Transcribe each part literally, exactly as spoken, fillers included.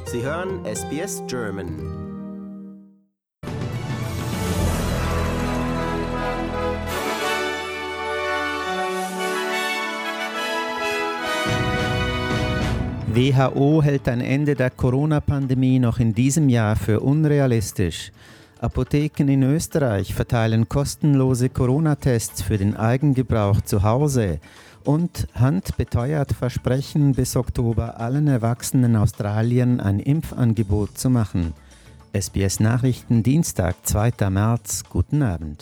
Sie hören S B S German. W H O hält ein Ende der Corona-Pandemie noch in diesem Jahr für unrealistisch. Apotheken in Österreich verteilen kostenlose Corona-Tests für den Eigengebrauch zu Hause. Und Hunt beteuert Versprechen, bis Oktober allen erwachsenen Australiern ein Impfangebot zu machen. S B S Nachrichten, Dienstag, zweiter März. Guten Abend.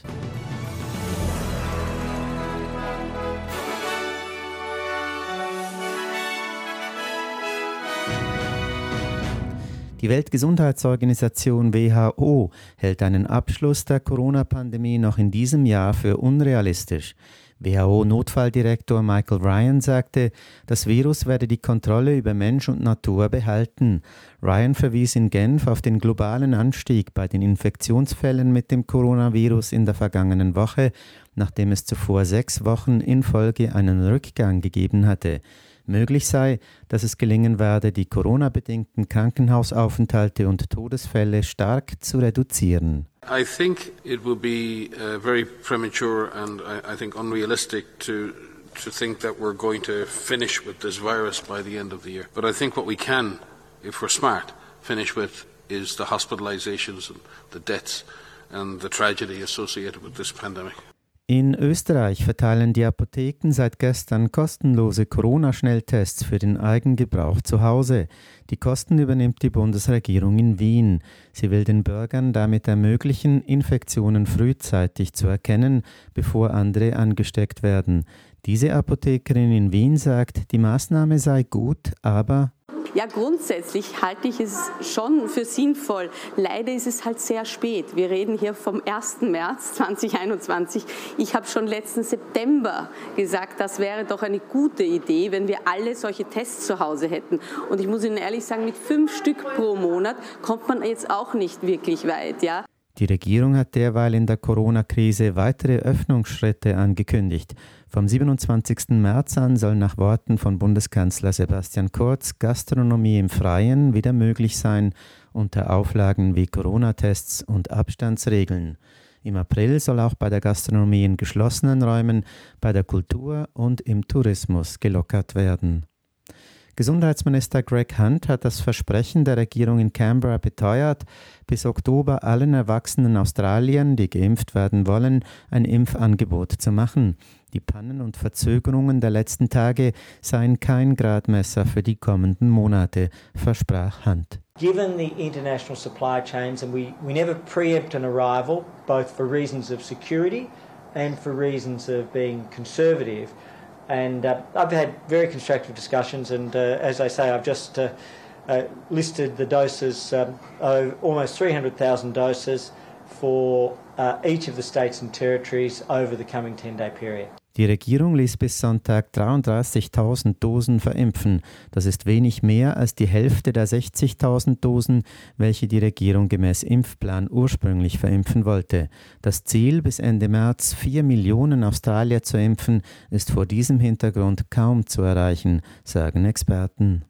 Die Weltgesundheitsorganisation W H O hält einen Abschluss der Corona-Pandemie noch in diesem Jahr für unrealistisch. W H O-Notfalldirektor Michael Ryan sagte, das Virus werde die Kontrolle über Mensch und Natur behalten. Ryan verwies in Genf auf den globalen Anstieg bei den Infektionsfällen mit dem Coronavirus in der vergangenen Woche, nachdem es zuvor sechs Wochen in Folge einen Rückgang gegeben hatte. Möglich sei, dass es gelingen werde, die Corona-bedingten Krankenhausaufenthalte und Todesfälle stark zu reduzieren. I think it will be uh, very premature and I, I think unrealistic to to think that we're going to finish with this virus by the end of the year. But I think what we can, if we're smart, finish with is the hospitalizations and the deaths and the tragedy associated with this pandemic. In Österreich verteilen die Apotheken seit gestern kostenlose Corona-Schnelltests für den Eigengebrauch zu Hause. Die Kosten übernimmt die Bundesregierung in Wien. Sie will den Bürgern damit ermöglichen, Infektionen frühzeitig zu erkennen, bevor andere angesteckt werden. Diese Apothekerin in Wien sagt, die Maßnahme sei gut, aber... Ja, grundsätzlich halte ich es schon für sinnvoll. Leider ist es halt sehr spät. Wir reden hier vom ersten März zweitausendeinundzwanzig. Ich habe schon letzten September gesagt, das wäre doch eine gute Idee, wenn wir alle solche Tests zu Hause hätten. Und ich muss Ihnen ehrlich sagen, mit fünf Stück pro Monat kommt man jetzt auch nicht wirklich weit, ja. Die Regierung hat derweil in der Corona-Krise weitere Öffnungsschritte angekündigt. Vom siebenundzwanzigsten März an soll nach Worten von Bundeskanzler Sebastian Kurz Gastronomie im Freien wieder möglich sein, unter Auflagen wie Corona-Tests und Abstandsregeln. Im April soll auch bei der Gastronomie in geschlossenen Räumen, bei der Kultur und im Tourismus gelockert werden. Gesundheitsminister Greg Hunt hat das Versprechen der Regierung in Canberra beteuert, bis Oktober allen erwachsenen Australiern, die geimpft werden wollen, ein Impfangebot zu machen. Die Pannen und Verzögerungen der letzten Tage seien kein Gradmesser für die kommenden Monate, versprach Hunt. Given the international supply chains, and we, we never preempt an arrival, both for reasons of security and for reasons of being conservative. And uh, I've had very constructive discussions, and uh, as I say, I've just uh, uh, listed the doses, um, of almost three hundred thousand doses for uh, each of the states and territories over the coming ten-day period. Die Regierung ließ bis Sonntag dreiunddreißigtausend Dosen verimpfen. Das ist wenig mehr als die Hälfte der sechzigtausend Dosen, welche die Regierung gemäß Impfplan ursprünglich verimpfen wollte. Das Ziel, bis Ende März vier Millionen Australier zu impfen, ist vor diesem Hintergrund kaum zu erreichen, sagen Experten.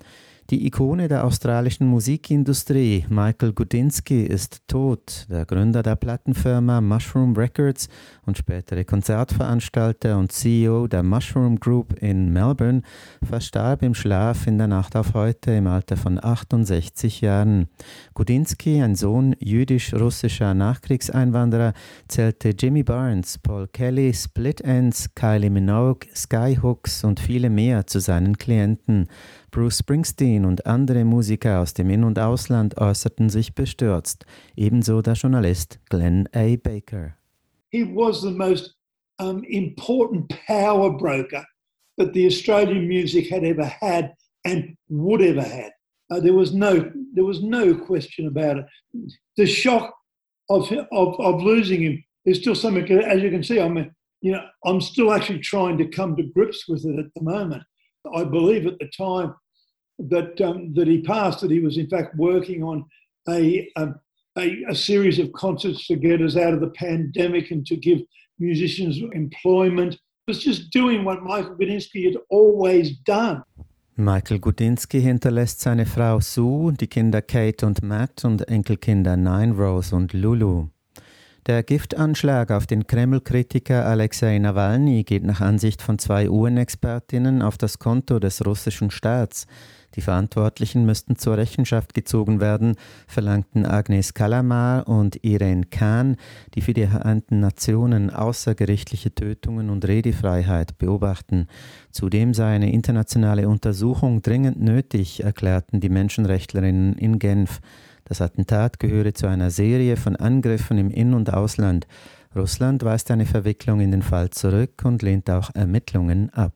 Die Ikone der australischen Musikindustrie, Michael Gudinski, ist tot. Der Gründer der Plattenfirma Mushroom Records und spätere Konzertveranstalter und C E O der Mushroom Group in Melbourne verstarb im Schlaf in der Nacht auf heute im Alter von achtundsechzig Jahren. Gudinski, ein Sohn jüdisch-russischer Nachkriegseinwanderer, zählte Jimmy Barnes, Paul Kelly, Split Enz, Kylie Minogue, Skyhooks und viele mehr zu seinen Klienten. Bruce Springsteen und andere Musiker aus dem In- und Ausland äußerten sich bestürzt, ebenso der Journalist Glenn A. Baker. He was the most um, important power broker that the Australian music had ever had and would ever had. Uh, there was no, there was no question about it. The shock of, of of losing him is still something. As you can see, I'm, you know, I'm still actually trying to come to grips with it at the moment. I believe at the time that um, that he passed, that he was in fact working on a, a a a series of concerts to get us out of the pandemic and to give musicians employment. He was just doing what Michael Gudinski had always done. Michael Gudinski hinterlässt seine Frau Sue, die Kinder Kate und Matt und Enkelkinder Nine, Rose und Lulu. Der Giftanschlag auf den Kreml-Kritiker Alexei Nawalny geht nach Ansicht von zwei U N-Expertinnen auf das Konto des russischen Staats. Die Verantwortlichen müssten zur Rechenschaft gezogen werden, verlangten Agnes Kalamar und Irene Khan, die für die Vereinten Nationen außergerichtliche Tötungen und Redefreiheit beobachten. Zudem sei eine internationale Untersuchung dringend nötig, erklärten die Menschenrechtlerinnen in Genf. Das Attentat gehöre zu einer Serie von Angriffen im In- und Ausland. Russland weist eine Verwicklung in den Fall zurück und lehnt auch Ermittlungen ab.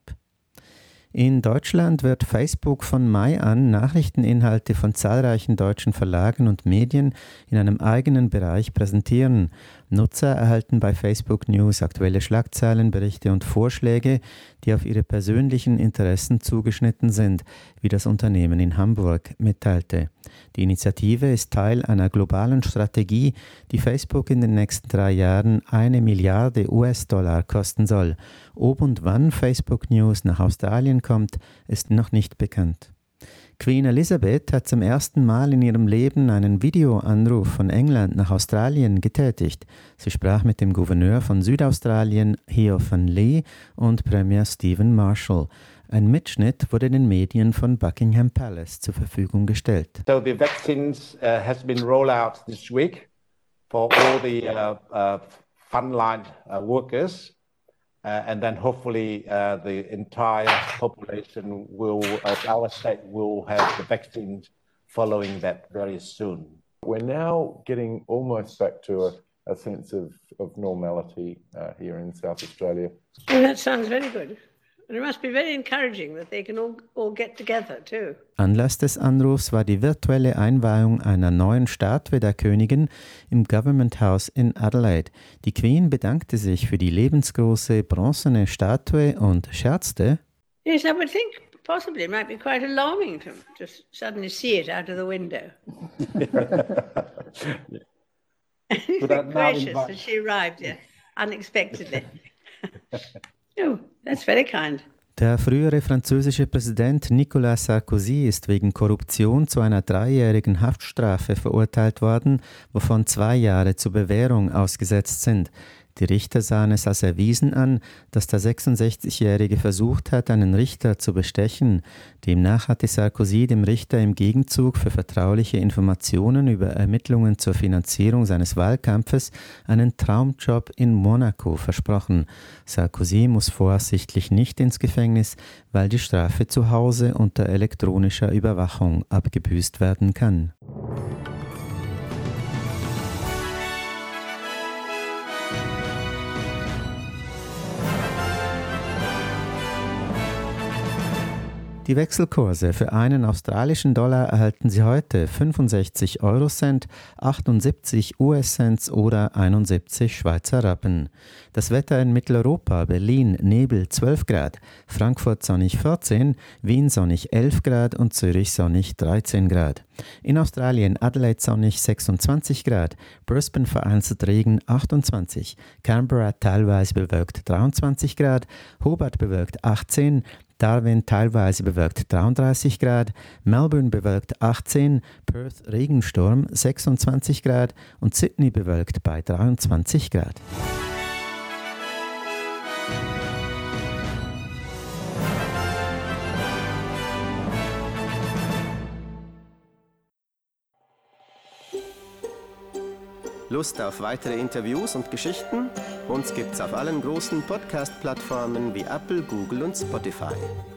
In Deutschland wird Facebook von Mai an Nachrichteninhalte von zahlreichen deutschen Verlagen und Medien in einem eigenen Bereich präsentieren. Nutzer erhalten bei Facebook News aktuelle Schlagzeilen, Berichte und Vorschläge, die auf ihre persönlichen Interessen zugeschnitten sind, wie das Unternehmen in Hamburg mitteilte. Die Initiative ist Teil einer globalen Strategie, die Facebook in den nächsten drei Jahren eine Milliarde U S-Dollar kosten soll. Ob und wann Facebook News nach Australien kommt, ist noch nicht bekannt. Queen Elizabeth hat zum ersten Mal in ihrem Leben einen Videoanruf von England nach Australien getätigt. Sie sprach mit dem Gouverneur von Südaustralien, Heo van Lee, und Premier Stephen Marshall. Ein Mitschnitt wurde den Medien von Buckingham Palace zur Verfügung gestellt. So the vaccines uh, has been rolled out this week for all the uh, uh, frontline uh, workers. Uh, and then hopefully uh, the entire population will, uh, our state will have the vaccines following that very soon. We're now getting almost back to a, a sense of, of normality uh, here in South Australia. Well, that sounds very good. And it must be very encouraging that they can all, all get together too. Anlass des Anrufs war die virtuelle Einweihung einer neuen Statue der Königin im Government House in Adelaide. Die Queen bedankte sich für die lebensgroße bronzene Statue und scherzte: Yes, I would think possibly it might be quite alarming to just suddenly see it out of the window. Gracious that she arrived here unexpectedly. Oh, that's very kind. Der frühere französische Präsident Nicolas Sarkozy ist wegen Korruption zu einer dreijährigen Haftstrafe verurteilt worden, wovon zwei Jahre zur Bewährung ausgesetzt sind. Die Richter sahen es als erwiesen an, dass der sechsundsechzigjährige versucht hat, einen Richter zu bestechen. Demnach hatte Sarkozy dem Richter im Gegenzug für vertrauliche Informationen über Ermittlungen zur Finanzierung seines Wahlkampfes einen Traumjob in Monaco versprochen. Sarkozy muss voraussichtlich nicht ins Gefängnis, weil die Strafe zu Hause unter elektronischer Überwachung abgebüßt werden kann. Die Wechselkurse für einen australischen Dollar erhalten Sie heute fünfundsechzig Eurocent, achtundsiebzig U S-Cent oder einundsiebzig Schweizer Rappen. Das Wetter in Mitteleuropa: Berlin Nebel zwölf Grad, Frankfurt sonnig vierzehn, Wien sonnig elf Grad und Zürich sonnig dreizehn Grad. In Australien Adelaide sonnig sechsundzwanzig Grad, Brisbane vereinzelt Regen achtundzwanzig, Canberra teilweise bewölkt dreiundzwanzig Grad, Hobart bewölkt achtzehn, Darwin teilweise bewölkt dreiunddreißig Grad, Melbourne bewölkt achtzehn, Perth Regensturm sechsundzwanzig Grad und Sydney bewölkt bei dreiundzwanzig Grad. Lust auf weitere Interviews und Geschichten? Uns gibt's auf allen großen Podcast-Plattformen wie Apple, Google und Spotify.